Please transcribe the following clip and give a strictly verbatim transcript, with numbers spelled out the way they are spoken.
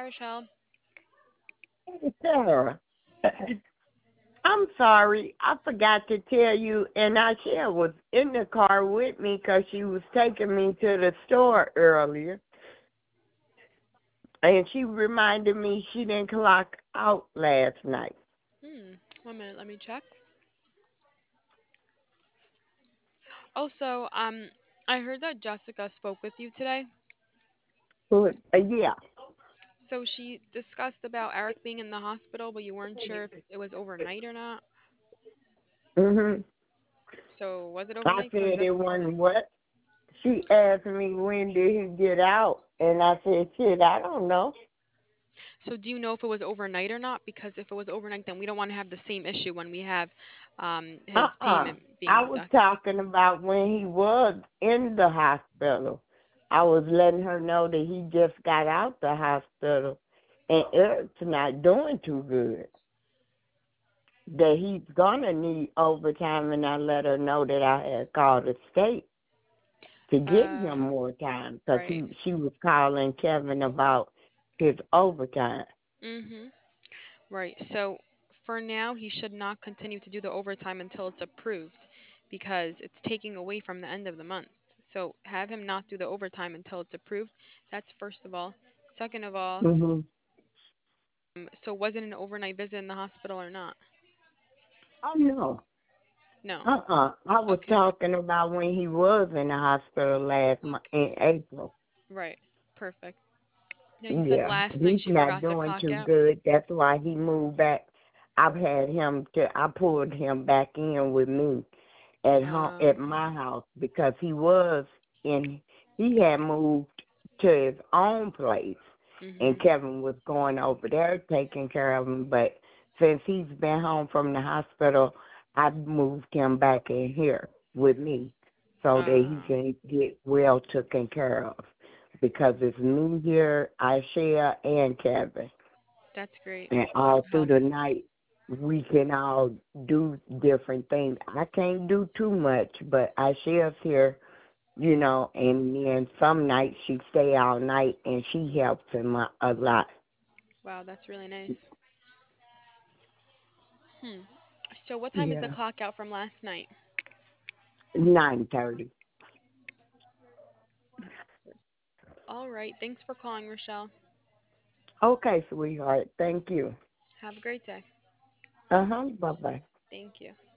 Hi, Rochelle. Hey, Sarah, I'm sorry. I forgot to tell you, and Ashia was in the car with me because she was taking me to the store earlier, and she reminded me she didn't clock out last night. Hmm. One minute. Let me check. Also, um, I heard that Jessica spoke with you today. But, uh, yeah. So she discussed about Eric being in the hospital, but you weren't sure if it was overnight or not. Mhm. So was it I overnight? Because said if it wasn't what? She asked me when did he get out, and I said, shit, I don't know. so, do you know if it was overnight or not? Because if it was overnight, then we don't want to have the same issue when we have um his Uh-uh. payment being I was deducted. talking about when he was in the hospital. I was letting her know that he just got out the hospital and Eric's not doing too good. That he's gonna need overtime, and I let her know that I had called the state to give Uh, him more time because right. he she was calling Kevin about his overtime. Mhm. Right. So for now, he should not continue to do the overtime until it's approved, because it's taking away from the end of the month. So have him not do the overtime until it's approved. That's first of all. Second of all, Mhm. um, so was it an overnight visit in the hospital or not? Oh no. No. Uh-uh. I was Okay. talking about when he was in the hospital last month in April. Right. Perfect. Now you said Yeah, last night he's she not forgot to doing clock too out. good. That's why he moved back. I've had him to. I pulled him back in with me at home Uh, at my house because he was in. He had moved to his own place, and mhm. Kevin was going over there taking care of him. But since he's been home from the hospital, I moved him back in here with me so that he Uh, can get well taken care of because it's me here, Isaiah, and Kevin. that's great. And all through Well, the night, we can all do different things. I can't do too much, but Isaiah's here, you know, and then some nights she stay all night and she helps him a, a lot. wow, that's really nice. Hmm. So what time is the Yeah, clock out from last night? nine thirty. All right. Thanks for calling, Rochelle. Okay, sweetheart. Thank you. Have a great day. Uh huh. Bye bye. Thank you.